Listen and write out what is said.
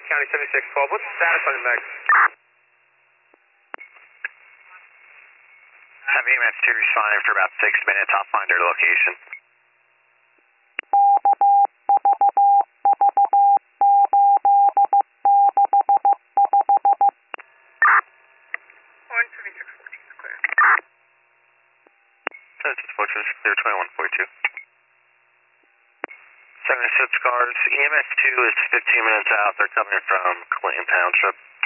County 7612. What's the status on the mech? Have EMS 2 responding for about 6 minutes. I'll find their location. On 7614, clear. 7614, 2142. 76 cars. EMS 2 is 15 minutes out. They're coming from Clinton Township.